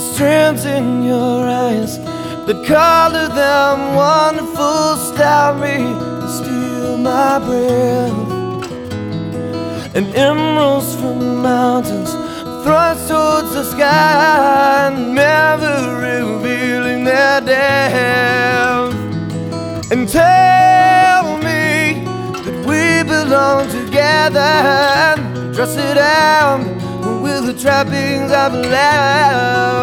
strands in your eyes that color them wonderful starry and steal my breath. And emeralds from the mountains thrust towards the sky, never revealing their depth. And tell me that we belong together, and dress it out with the trappings of love.